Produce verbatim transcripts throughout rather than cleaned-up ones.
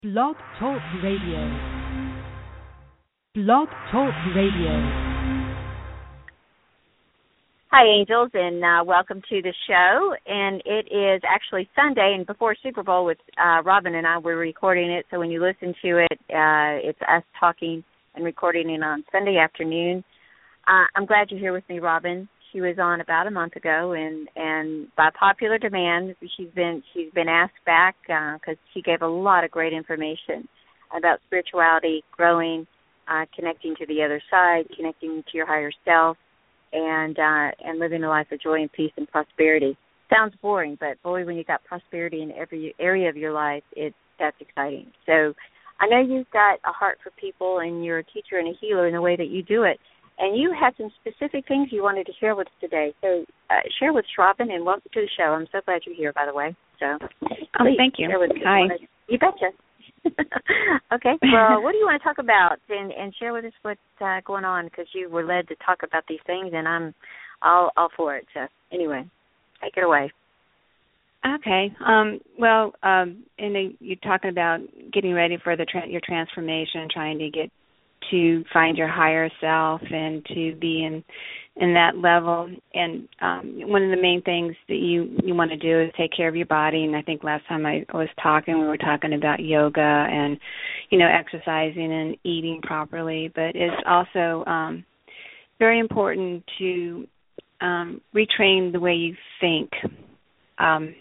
Blog Talk Radio. Blog Talk Radio. Hi, Angels, and uh, welcome to the show. And it is actually Sunday, and before Super Bowl with uh, Robin and I, we're recording it. So when you listen to it, uh, it's us talking and recording it on Sunday afternoon. Uh, I'm glad you're here with me, Robin. She was on about a month ago, and, and by popular demand, she's been she's been asked back because uh, she gave a lot of great information about spirituality, growing, uh, connecting to the other side, connecting to your higher self, and uh, and living a life of joy and peace and prosperity. Sounds boring, but boy, when you got prosperity in every area of your life, it that's exciting. So I know you've got a heart for people, and you're a teacher and a healer in the way that you do it. And you had some specific things you wanted to share with us today. So uh, share with us, Robin, and welcome to the show. I'm so glad you're here, by the way. So oh, thank you. Share with us. Hi. You betcha. Okay. Well, what do you want to talk about? And, and share with us what's uh, going on, because you were led to talk about these things, and I'm all, all for it. So anyway, take it away. Okay. Um, well, um, and then you're talking about getting ready for the tra- your transformation, trying to get to find your higher self and to be in in that level. And um, one of the main things that you, you want to do is take care of your body. And I think last time I was talking, we were talking about yoga and, you know, exercising and eating properly. But it's also um, very important to um, retrain the way you think. Um,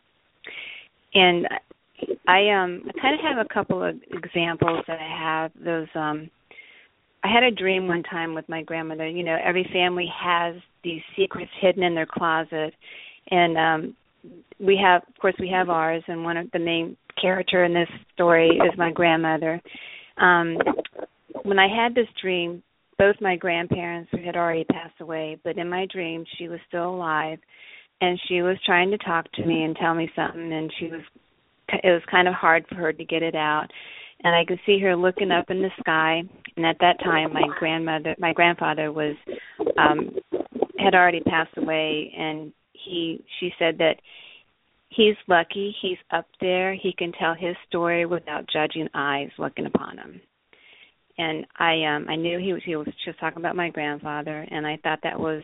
and I um, I kind of have a couple of examples that I have. Those um, I had a dream one time with my grandmother. You know, every family has these secrets hidden in their closet. And um, we have, of course, we have ours. And one of the main character in this story is my grandmother. Um, when I had this dream, both my grandparents had already passed away. But in my dream, she was still alive. And she was trying to talk to me and tell me something. And she was, it was kind of hard for her to get it out. And I could see her looking up in the sky. And at that time, my grandmother, my grandfather was um, had already passed away. And he, she said that he's lucky. He's up there. He can tell his story without judging eyes looking upon him. And I, um, I knew he was. He was just talking about my grandfather. And I thought that was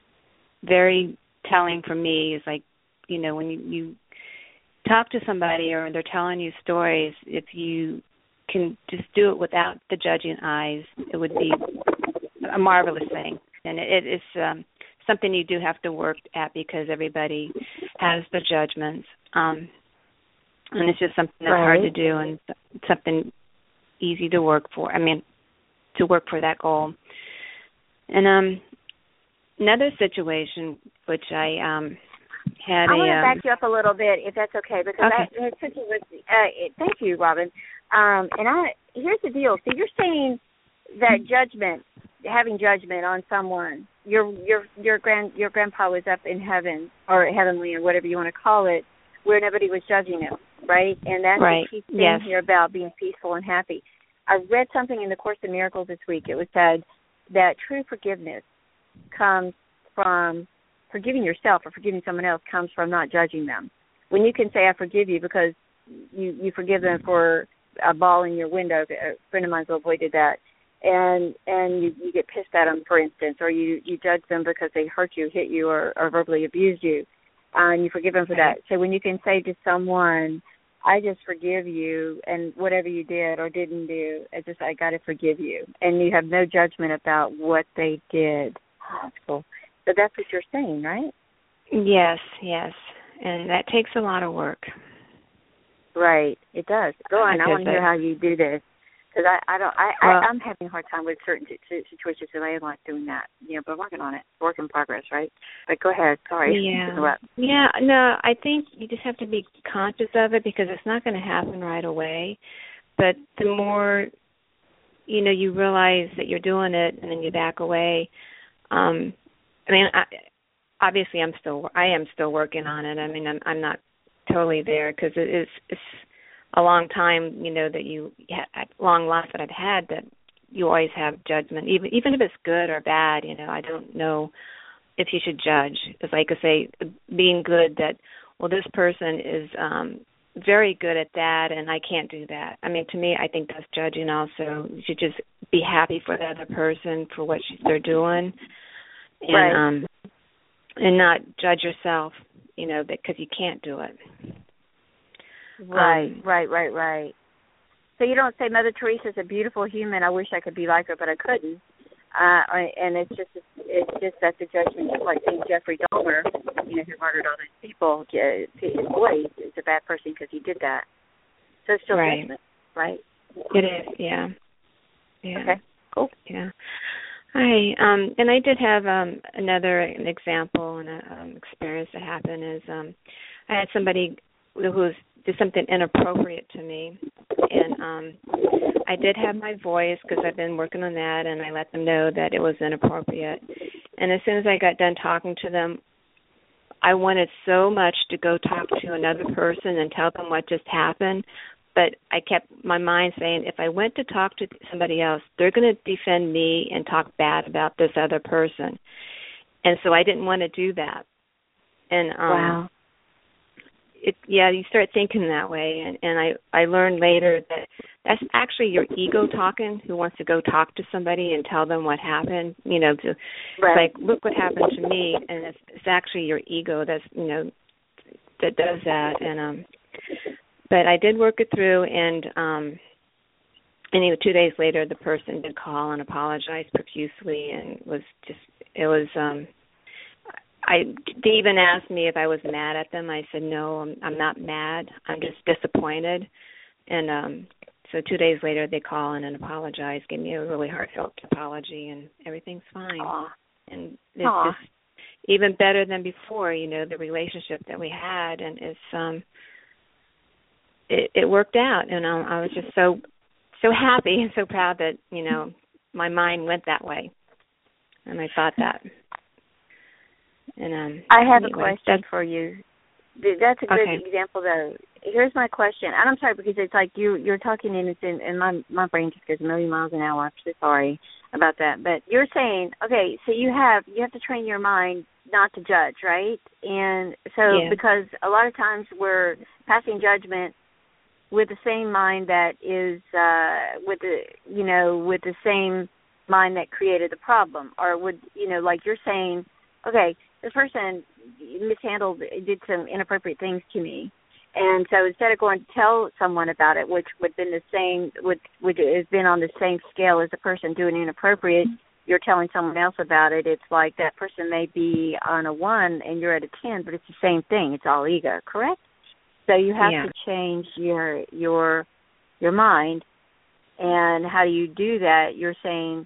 very telling for me. Is like, you know, when you, you talk to somebody or they're telling you stories, if you can just do it without the judging eyes, it would be a marvelous thing. And it, it is um, something you do have to work at, because everybody has the judgments. Um, and it's just something that's right. hard to do, and something easy to work for. I mean, to work for that goal. And um, another situation, which I um, had I a... want to um, back you up a little bit, if that's okay, because okay. I, it took you with, uh, it, thank you, Robin. Um, and I here's the deal. So you're saying that judgment, having judgment on someone, your your your grand your grandpa was up in heaven or heavenly or whatever you want to call it, where nobody was judging him, right? And that's right. the key thing yes. here about being peaceful and happy. I read something in the Course in Miracles this week. It was said that true forgiveness comes from forgiving yourself, or forgiving someone else comes from not judging them. When you can say, I forgive you because you, you forgive them for a ball in your window. A friend of mine's little boy did that. And and you, you get pissed at them, for instance, or you, you judge them because they hurt you, hit you, or, or verbally abused you, uh, and you forgive them for that. So when you can say to someone, I just forgive you, and whatever you did or didn't do, I just, I got to forgive you. And you have no judgment about what they did. Oh, that's cool. So that's what you're saying, right? Yes, yes. And that takes a lot of work. Right, it does. Go on. I want to hear how you do this, because I, I don't. I, well, I I'm having a hard time with certain situations, and I am like doing that. You know, but I'm working on it. Work in progress, right? But go ahead. Sorry. Yeah. Yeah. No, I think you just have to be conscious of it, because it's not going to happen right away. But the more, you know, you realize that you're doing it, and then you back away. Um, I mean, I, obviously, I'm still. I am still working on it. I mean, I'm. I'm not totally there, because it is it's a long time, you know, that you had, long life that I've had, that you always have judgment, even even if it's good or bad. You know, I don't know if you should judge. It's like I say, being good, that well, this person is um very good at that, and I can't do that. I mean, to me, I think that's judging also. You should just be happy for the other person for what she, they're doing, and right. um, and not judge yourself, you know, because you can't do it. Right, um, right, right, right. So you don't say Mother Teresa's a beautiful human. I wish I could be like her, but I couldn't. Uh, and it's just, it's just that's a judgment, just like saying Jeffrey Dahmer, you know, who murdered all those people, uh, his boys, is a bad person because he did that. So it's still right. judgment, right? It is, yeah. Yeah. Okay, cool. Yeah. Hi, um, and I did have um, another an example and an um, experience that happened is um, I had somebody who was did something inappropriate to me, and um, I did have my voice because I've been working on that, and I let them know that it was inappropriate. And as soon as I got done talking to them, I wanted so much to go talk to another person and tell them what just happened, but I kept my mind saying, if I went to talk to somebody else, they're going to defend me and talk bad about this other person. And so I didn't want to do that. And um, wow. It, yeah, you start thinking that way, and, and I, I learned later that that's actually your ego talking, who wants to go talk to somebody and tell them what happened. You know, to Right. like, look what happened to me, and it's, it's actually your ego that's, you know, that does that. And um, but I did work it through, and um, anyway, two days later, the person did call and apologize profusely, and was just it was. Um, I, they even asked me if I was mad at them. I said, no, I'm, I'm not mad. I'm just disappointed. And um, so two days later, they call in and apologize, gave me a really heartfelt apology, and everything's fine. Aww. And it's Aww. just even better than before, you know, the relationship that we had. And it's um, it, it worked out. And I, I was just so, so happy and so proud that, you know, my mind went that way. And I thought that. And, um, I have anyway, a question for you. That's a good okay. example, though. Here's my question, and I'm sorry because it's like you you're talking and it's in, and my my brain just goes a million miles an hour. I'm so sorry about that. But you're saying, okay, so you have you have to train your mind not to judge, right? And so yeah. because a lot of times we're passing judgment with the same mind that is uh, with the you know with the same mind that created the problem, or would you know like you're saying, okay, this person mishandled, did some inappropriate things to me. And so instead of going to tell someone about it, which would have been the same, would, would have been on the same scale as the person doing inappropriate, you're telling someone else about it. It's like that person may be on a one and you're at a ten, but it's the same thing. It's all ego, correct? So you have yeah. to change your your your mind. And how do you do that? You're saying,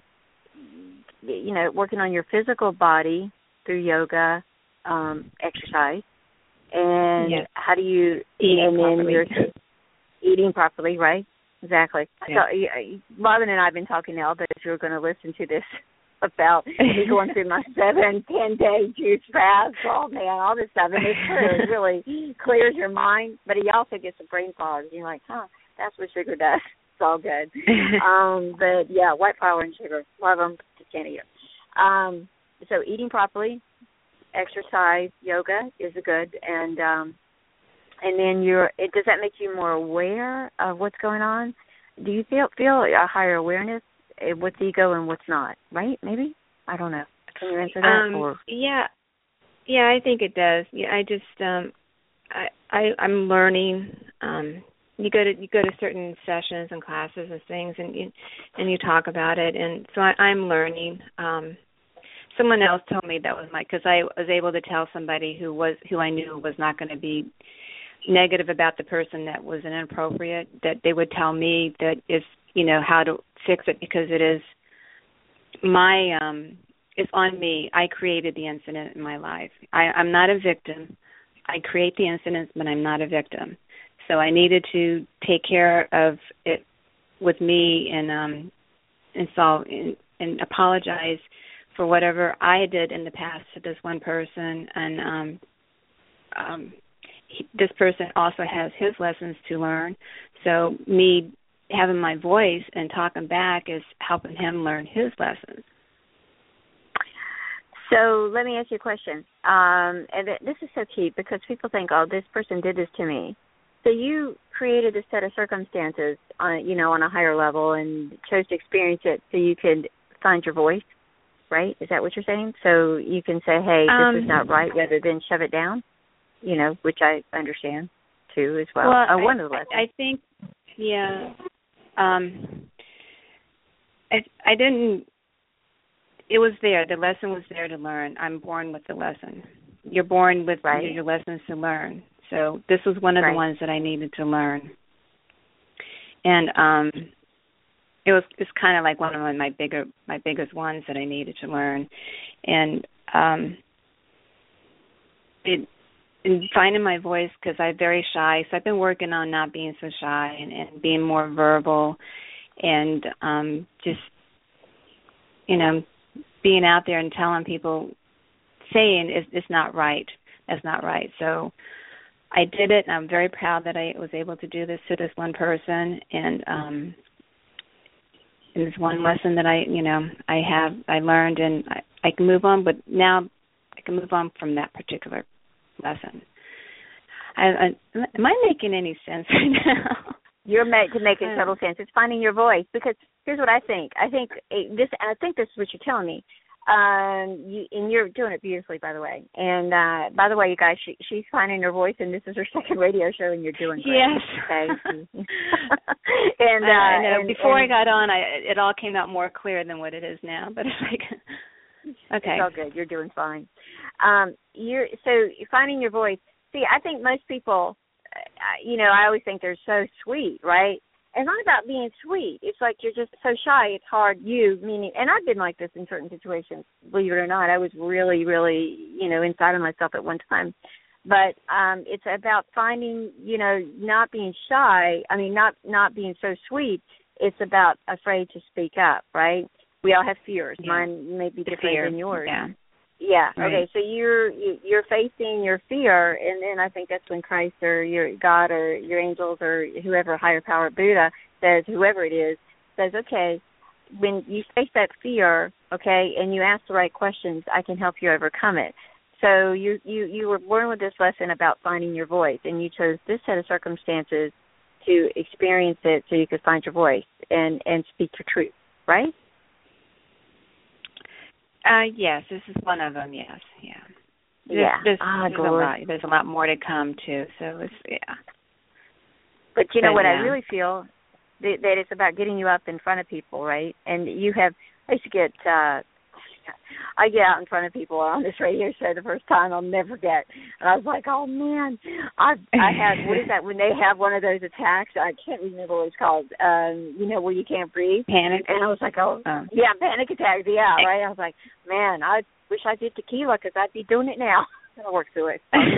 you know, working on your physical body through yoga, um, exercise, and yes. how do you eating and then properly? You're eating properly, right? Exactly. Yeah. So, Robin and I have been talking now that you're going to listen to this about me going through my seven, ten day juice fast, oh man, all this stuff, and it's true. It really clears your mind, but he also gets a brain fog. You're like, huh, that's what sugar does. It's all good. um, but yeah, white flour and sugar, love them. Just can't eat them. Um, So eating properly, exercise, yoga is a good, and um, and then you're. It, does that make you more aware of what's going on? Do you feel feel a higher awareness of what's ego and what's not? Right? Maybe I don't know. Can you answer that? Um, or yeah, yeah, I think it does. Yeah, I just um, I, I I'm learning. Um, you go to you go to certain sessions and classes and things, and you and you talk about it, and so I, I'm learning. Um, Someone else told me that was my, because I was able to tell somebody who was who I knew was not going to be negative about the person that was inappropriate, that they would tell me that if, you know, how to fix it, because it is my, um, it's on me. I created the incident in my life. I, I'm not a victim. I create the incidents, but I'm not a victim. So I needed to take care of it with me and um, and solve and, and apologize for whatever I did in the past to this one person, and um, um, he, this person also has his lessons to learn. So me having my voice and talking back is helping him learn his lessons. So let me ask you a question. Um, and th- this is so key because people think, oh, this person did this to me. So you created a set of circumstances, on, you know, on a higher level, and chose to experience it so you could find your voice, right? Is that what you're saying? So you can say, hey, this um, is not right, rather than shove it down, you know, which I understand, too, as well. Well, uh, one I, of the lessons. I think, yeah, um, I, I didn't, it was there. The lesson was there to learn. I'm born with the lesson. You're born with right. your lessons to learn. So this was one of right. the ones that I needed to learn. And um, it was it's kind of like one of my bigger my biggest ones that I needed to learn. And um, it in finding my voice, because I'm very shy, so I've been working on not being so shy and, and being more verbal, and um, just you know being out there and telling people, saying it's, it's not right. That's not right. So I did it, and I'm very proud that I was able to do this to this one person, and um, and this one lesson that I, you know, I have, I learned, and I, I can move on. But now I can move on from that particular lesson. I, I, am I making any sense right now? You're made to make it total sense. It's finding your voice, because here's what I think. I think this. I think this is what you're telling me. Um, you, and you're doing it beautifully, by the way. And uh, by the way, you guys, she, she's finding her voice, and this is her second radio show, and you're doing great. Yes. Okay. and uh, I know. and, Before and, I got on, I it all came out more clear than what it is now. But it's like, okay, it's all good. You're doing fine. Um, you're so you're finding your voice. See, I think most people, uh, you know, I always think they're so sweet, right? It's not about being sweet. It's like you're just so shy. It's hard. You, meaning, and I've been like this in certain situations, believe it or not. I was really, really, you know, inside of myself at one time. But um, it's about finding, you know, not being shy. I mean, not, not being so sweet. It's about afraid to speak up, right? We all have fears. Yeah. Mine may be the different fear. than yours. Yeah. Yeah. Right. Okay. So you're you're facing your fear, and then I think that's when Christ or your God or your angels or whoever, higher power, Buddha says, whoever it is, says, okay, when you face that fear, okay, and you ask the right questions, I can help you overcome it. So you you you were born with this lesson about finding your voice, and you chose this set of circumstances to experience it so you could find your voice and and speak your truth, right? Uh, yes, this is one of them. Yes, yeah, there's, yeah. There's, ah, there's a lot. There's a lot more to come too. So it's yeah. But you know but, what? yeah. I really feel that, that it's about getting you up in front of people, right? And you have. I used to get. Uh, I get out in front of people on this radio show the first time. I'll never forget. And I was like, oh man, I I had what is that when they have one of those attacks? I can't remember what it's called. Um, you know, where you can't breathe. Panic. And I was like, oh, oh. yeah, panic attacks. Yeah, right. I was like, man, I wish I did tequila because I'd be doing it now. I'll work through it.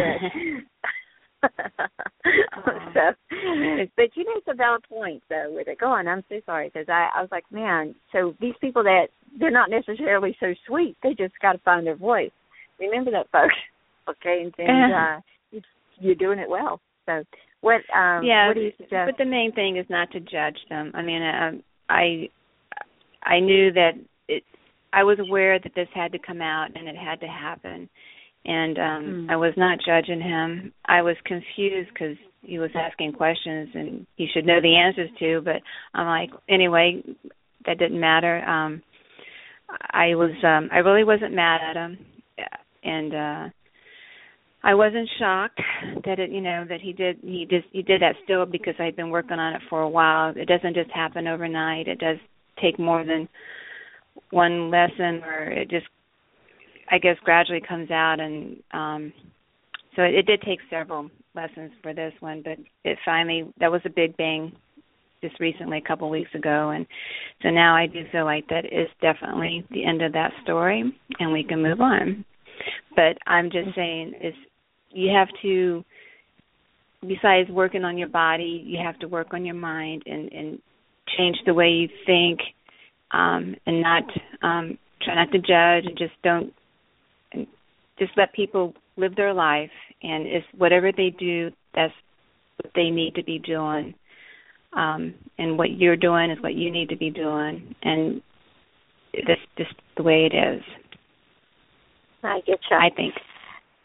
so, but you make a valid point though with it. Go on. I'm so sorry because I, I was like, man. So these people that they're not necessarily so sweet. They just got to find their voice. Remember that, folks. Okay, and, and uh, you, you're doing it well. So what? Um, yeah. What do you suggest? But the main thing is not to judge them. I mean, um, I I knew that it. I was aware that this had to come out and it had to happen. And um, mm. I was not judging him. I was confused because he was asking questions and he should know the answers to. But I'm like, anyway, that didn't matter. Um, I was, um, I really wasn't mad at him, and uh, I wasn't shocked that it, you know, that he did, he just, he did that still because I'd been working on it for a while. It doesn't just happen overnight. It does take more than one lesson, or it just, I guess, gradually comes out, and um, so it, it did take several lessons for this one, but it finally, that was a big bang just recently, a couple of weeks ago, and so now I do feel like that is definitely the end of that story, and we can move on. But I'm just saying, is you have to, besides working on your body, you have to work on your mind and, and change the way you think, um, and not um, try not to judge, and just don't. And just let people live their life, and it's whatever they do, that's what they need to be doing. Um, and what you're doing is what you need to be doing, and that's just the way it is. I get you. I think.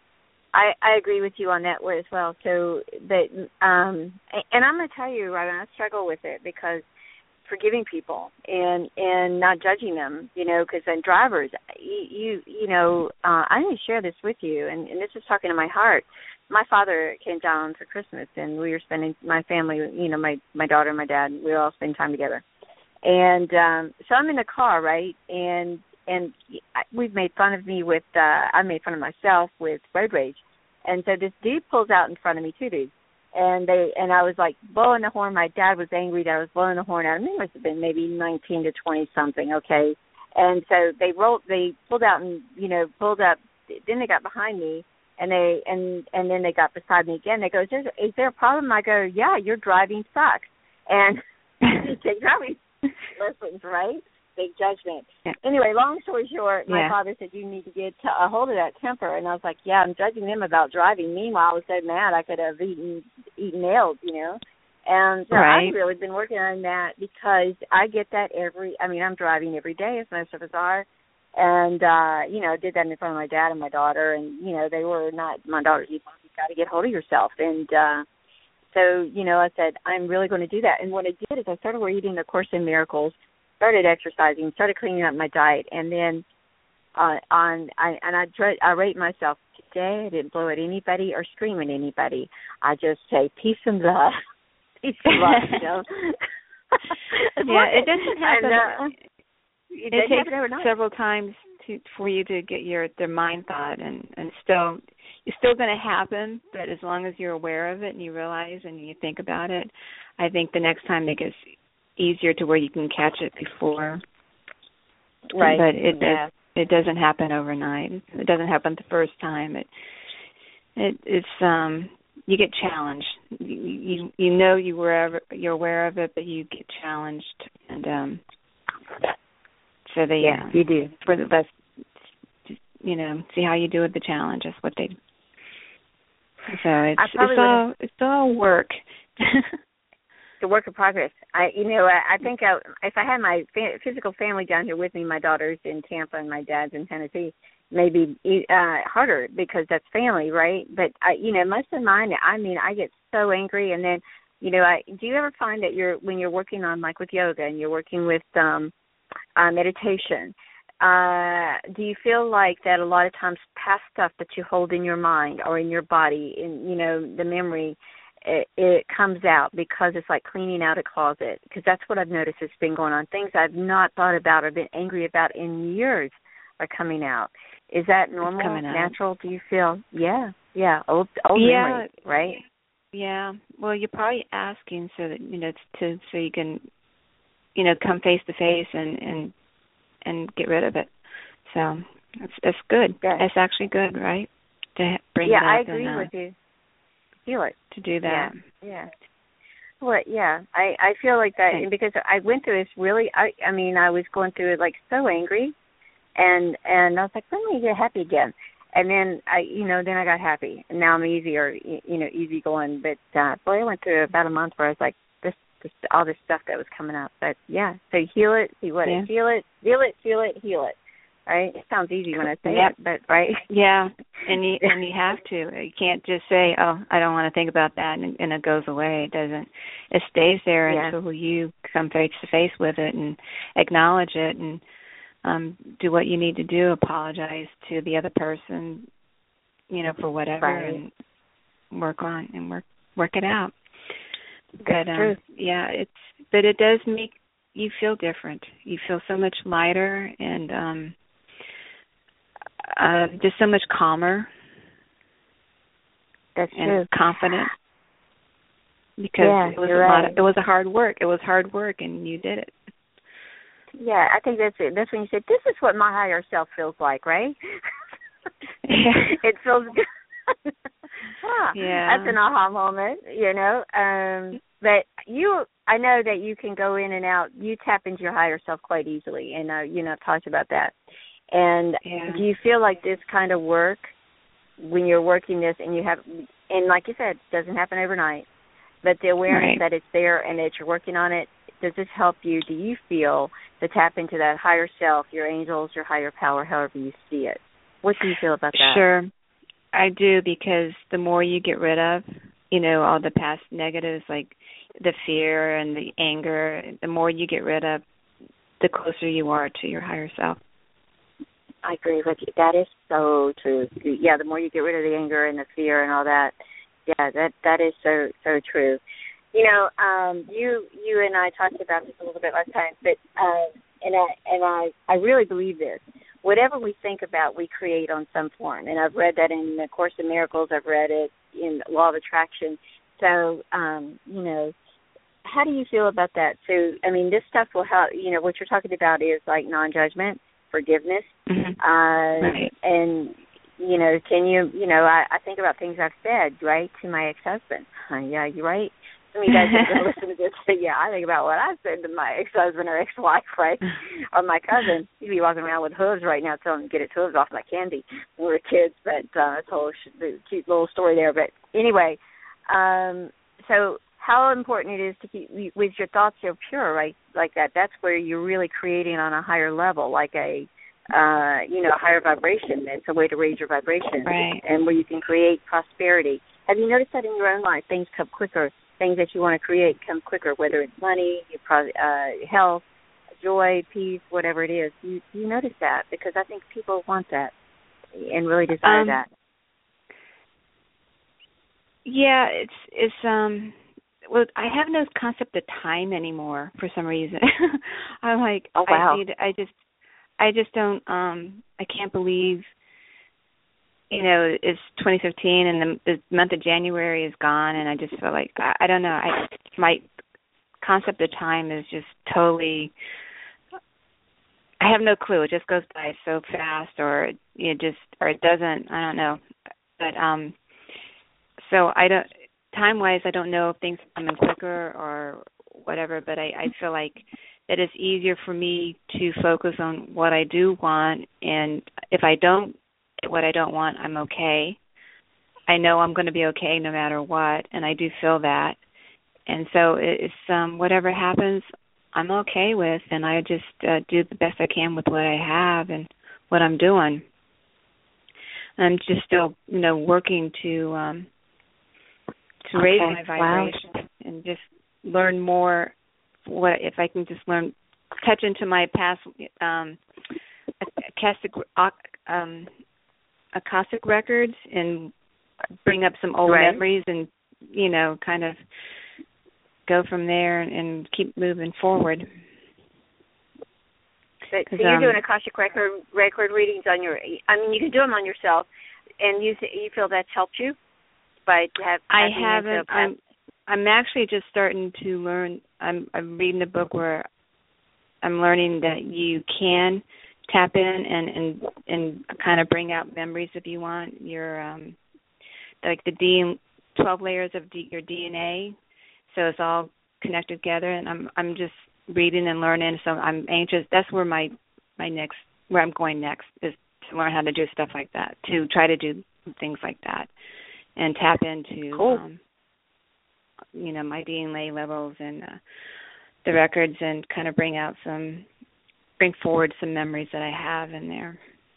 I, I agree with you on that way as well. So, but um, and I'm going to tell you, Robin, I struggle with it because forgiving people and and not judging them, you know, because then drivers, you you, you know, uh, I need to share this with you, and, and this is talking to my heart. My father came down for Christmas, and we were spending my family, you know, my my daughter and my dad, we were all spending time together, and um, so I'm in the car, right, and and we've made fun of me with, uh, I made fun of myself with road rage. And so this dude pulls out in front of me, two dudes. And they and I was like blowing the horn. My dad was angry that I was blowing the horn at him. He must have been maybe nineteen to twenty something, okay. And so they rolled, they pulled out and, you know, pulled up. Then they got behind me, and they and and then they got beside me again. They go, is there, is there a problem? I go, yeah, your driving sucks. And they driving lessons, right? Big judgment. Yeah. Anyway, long story short, my yeah. father said, you need to get a hold of that temper. And I was like, yeah, I'm judging them about driving. Meanwhile, I was so mad I could have eaten eaten nails, you know. And so right. I've really been working on that because I get that every, I mean, I'm driving every day, as most of us are. And, uh, you know, did that in front of my dad and my daughter. And, you know, they were not, my daughter, you got to get hold of yourself. And uh, so, you know, I said, I'm really going to do that. And what I did is I started reading the Course in Miracles, started exercising, started cleaning up my diet, and then uh, on I and I, I rate myself today. I didn't blow at anybody or scream at anybody. I just say peace and love, peace and love. You know. Yeah, it doesn't happen. And, uh, it, it takes several times to for you to get your their mind thought, and and still it's still going to happen. But as long as you're aware of it and you realize and you think about it, I think the next time it gets easier to where you can catch it before. Right. But it yeah. it, it doesn't happen overnight. It doesn't happen the first time. It it it's um you get challenged. You you, you know you were you're aware of it, but you get challenged, and um so they yeah uh, you do for the best. You know, see how you do with the challenge. That's what they. So it's it's all it's all work. It's a work in progress. I, you know, I, I think I, if I had my fa- physical family down here with me, my daughter's in Tampa and my dad's in Tennessee, maybe uh, harder because that's family, right? But I, you know, most of mine, I mean, I get so angry, and then, you know, I do you ever find that you're when you're working on like with yoga and you're working with um, uh, meditation, uh, do you feel like that a lot of times past stuff that you hold in your mind or in your body, in you know, the memory. It, it comes out because it's like cleaning out a closet, because that's what I've noticed has been going on. Things I've not thought about or been angry about in years are coming out. Is that normal, natural? Do you feel? Yeah, yeah, old, old yeah, memory, right? Yeah. Well, you're probably asking so that you know to so you can, you know, come face to face and and and get rid of it. So that's that's good. Yeah. That's actually good, right? To bring yeah, it up I agree and, uh, with you. Feel it to do that. Yeah. yeah. Well, yeah, I, I feel like that okay. because I went through this really. I I mean, I was going through it like so angry, and and I was like, let me get happy again. And then I, you know, then I got happy, and now I'm easier, you know, easy going. But uh, boy, I went through about a month where I was like, this, this all this stuff that was coming up. But yeah, so heal it, see what yeah. it, feel it, feel it, feel it, heal it. Right? It sounds easy when I say yep. it, but right? Yeah, and you and you have to. You can't just say, "Oh, I don't want to think about that," and, and it goes away. It doesn't. It stays there yeah. until you come face to face with it and acknowledge it and um, do what you need to do. Apologize to the other person, you know, for whatever, right. and work on and work work it out. That's but um, true. yeah, it's but it does make you feel different. You feel so much lighter and. um Uh, just so much calmer. That's and true. confident. Because yeah, it was you're a right. lot of, it was a hard work. It was hard work, and you did it. Yeah, I think that's it. That's when you said, "This is what my higher self feels like," right? Yeah. It feels good. huh. Yeah, that's an aha moment, you know. Um, but you, I know that you can go in and out. You tap into your higher self quite easily, and uh, you know, I've talked about that. And yeah. do you feel like this kind of work, when you're working this and you have, and like you said, it doesn't happen overnight, but the awareness right. that it's there and that you're working on it, does this help you? Do you feel to tap into that higher self, your angels, your higher power, however you see it? What do you feel about that? Sure. I do, because the more you get rid of, you know, all the past negatives like the fear and the anger, the more you get rid of, the closer you are to your higher self. I agree with you. That is so true. Yeah, the more you get rid of the anger and the fear and all that, yeah, that that is so so true. You know, um, you you and I talked about this a little bit last time, but uh, and I and I, I really believe this. Whatever we think about, we create on some form. And I've read that in the Course in Miracles. I've read it in Law of Attraction. So, um, you know, how do you feel about that? So, I mean, this stuff will help. You know, what you're talking about is like non-judgment, forgiveness, mm-hmm. uh, right. and you know, can you, you know, I, I think about things I've said, right, to my ex-husband. Uh, yeah, you're right. I mean, guys that listen to this, say, yeah, I think about what I said to my ex-husband or ex-wife, right, or my cousin. He'd be walking around with hooves right now telling him to get his hooves off my candy when we were kids, but uh, it's a whole sh- cute little story there. But anyway, um, so how important it is to keep, with your thoughts so pure, right, like that, that's where you're really creating on a higher level, like a, uh, you know, a higher vibration. It's a way to raise your vibration, right. and where you can create prosperity. Have you noticed that in your own life, things come quicker? Things that you want to create come quicker, whether it's money, your pro- uh, health, joy, peace, whatever it is. You you notice that? Because I think people want that and really desire um, that. Yeah, it's it's um. Well, I have no concept of time anymore for some reason. I'm like, oh wow, I, need, I just, I just don't. Um, I can't believe. You know, it's twenty fifteen and the, the month of January is gone, and I just feel like I, I don't know. I my concept of time is just totally. I have no clue. It just goes by so fast, or it just, or it doesn't. I don't know. But um, so I don't. Time wise, I don't know if things are coming quicker or whatever. But I, I feel like that it's easier for me to focus on what I do want, and if I don't. What I don't want, I'm okay. I know I'm going to be okay no matter what, and I do feel that. And so it's um, whatever happens, I'm okay with, and I just uh, do the best I can with what I have and what I'm doing. I'm just still, you know, working to um, to okay. raise my vibration wow. and just learn more. What if I can just learn, touch into my past um, Akashic um, Akashic records and bring up some old right. memories and, you know, kind of go from there and, and keep moving forward. But, so you're um, doing Akashic record record readings on your. I mean, you can do them on yourself, and you you feel that's helped you by have. I haven't. I'm I'm actually just starting to learn. I'm I'm reading a book where I'm learning that you can tap in and, and and kind of bring out memories if you want. Your um, like the D, twelve layers of D, your D N A, so it's all connected together. And I'm I'm just reading and learning. So I'm anxious. That's where my my next where I'm going next is to learn how to do stuff like that. To try to do things like that and tap into cool. um, you know, my D N A levels and uh, the records and kind of bring out some. bring forward some memories that I have in there.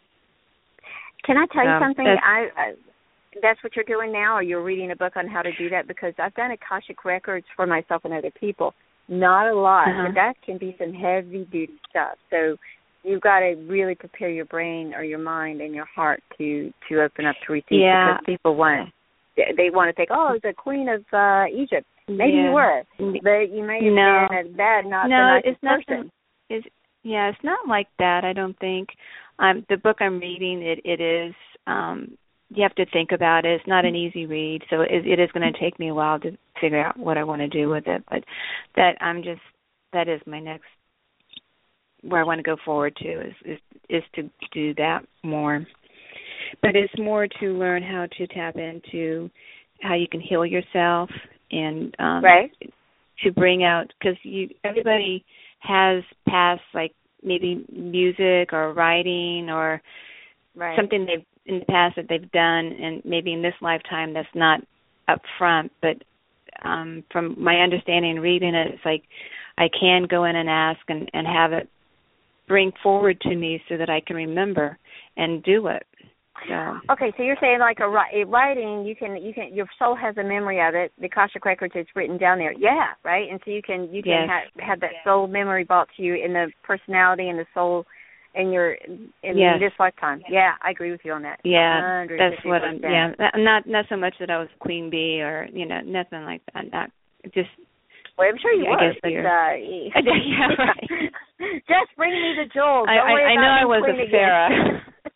Can I tell you um, something? That's, I, I that's what you're doing now, or you're reading a book on how to do that? Because I've done Akashic records for myself and other people. Not a lot, uh-huh. but that can be some heavy-duty stuff. So you've got to really prepare your brain or your mind and your heart to, to open up to receive. Yeah. Because people want they want to think, oh, the Queen of uh, Egypt. Maybe yeah. you were, but you may have no. been a bad, not no, the nicest it's nothing, person. It's, yeah, it's not like that, I don't think. Um, the book I'm reading, it, it is, um, you have to think about it. It's not an easy read, so it, it is going to take me a while to figure out what I want to do with it. But that I'm just, that is my next, where I want to go forward to is, is, is to do that more. But it's more to learn how to tap into how you can heal yourself and um, right. to bring out, because you everybody has past, like maybe music or writing or right. something they've in the past that they've done, and maybe in this lifetime that's not up front. But um, from my understanding and reading it, it's like I can go in and ask and, and have it bring forward to me so that I can remember and do it. So. Okay, so you're saying like a, a writing, you can you can your soul has a memory of it. The Akashic Records, it's written down there. Yeah, right. And so you can you can yes. have, have that soul memory brought to you in the personality and the soul in your in yes. this lifetime. Yeah, I agree with you on that. Yeah, that's what I'm. Yeah, not not so much that I was queen bee or you know nothing like that. Not just. Well, I'm sure you I were. Guess but, you're, uh, yeah, right. Just bring me the jewels. I, Don't I, worry I about know I was queen a pharaoh.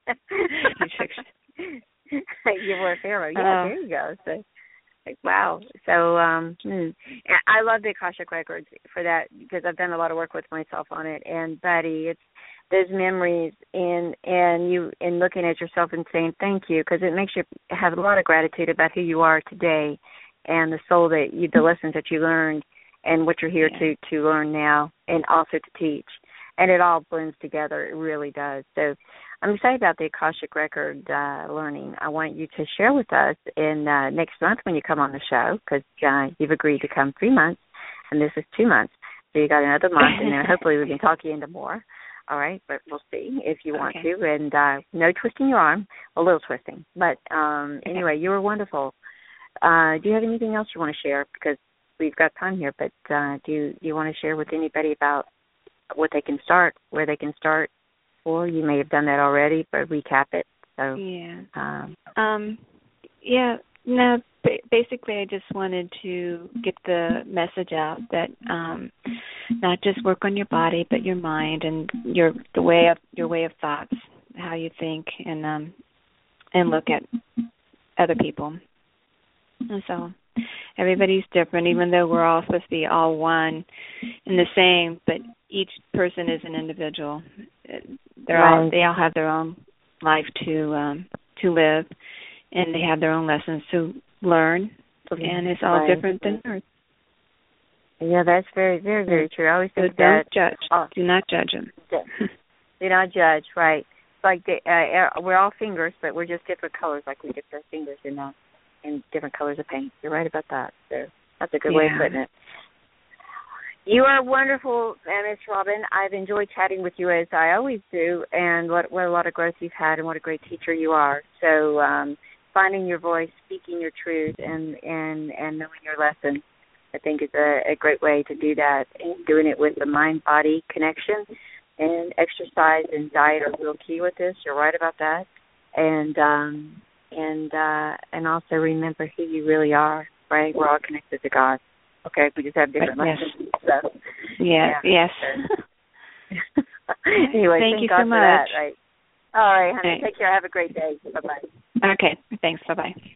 You were a pharaoh. Yeah, uh, there you go. So, like, wow. So um, hmm. I love the Akashic Records for that because I've done a lot of work with myself on it. And Buddy, it's those memories and and you and looking at yourself and saying thank you because it makes you have a lot of gratitude about who you are today and the soul that you, the lessons that you learned and what you're here yeah. to to learn now and also to teach. And it all blends together. It really does. So I'm excited about the Akashic Record uh, learning. I want you to share with us in uh, next month when you come on the show because uh, you've agreed to come three months, and this is two months. So you got another month, and then hopefully we can talk you into more. All right, but we'll see if you want okay. to. And uh, no twisting your arm, a little twisting. But um, okay. anyway, you were wonderful. Uh, do you have anything else you want to share? Because we've got time here, but uh, do you, do you want to share with anybody about what they can start, where they can start? Or you may have done that already, but recap it. So yeah, um, um, yeah. No, basically, I just wanted to get the message out that um, not just work on your body, but your mind and your the way of your way of thoughts, how you think, and um, and look at other people. And so everybody's different, even though we're all supposed to be all one and the same, but each person is an individual. They're right. all they all have their own life to um, to live, and they have their own lessons to learn, and it's all right. different than ours. Yeah, that's very, very, very true. I always think so don't that judge. Oh, Do not judge them. Do not judge. Right. It's like the, uh, we're all fingers, but we're just different colors. Like we dip our fingers in uh, in different colors of paint. You're right about that. So that's a good yeah. way of putting it. You are wonderful, Miss Robin. I've enjoyed chatting with you as I always do, and what, what a lot of growth you've had, and what a great teacher you are. So um, finding your voice, speaking your truth, and, and, and knowing your lessons, I think is a, a great way to do that. And doing it with the mind-body connection, and exercise and diet are real key with this. You're right about that. And um, and uh, and also remember who you really are. Right, we're all connected to God. Okay, we just have different yes. lessons. So, yeah, yeah. yes. Anyway, thank thank you God so for much. that, right? All right, honey. Right. Take care. Have a great day. Bye-bye. Okay, thanks. Bye-bye.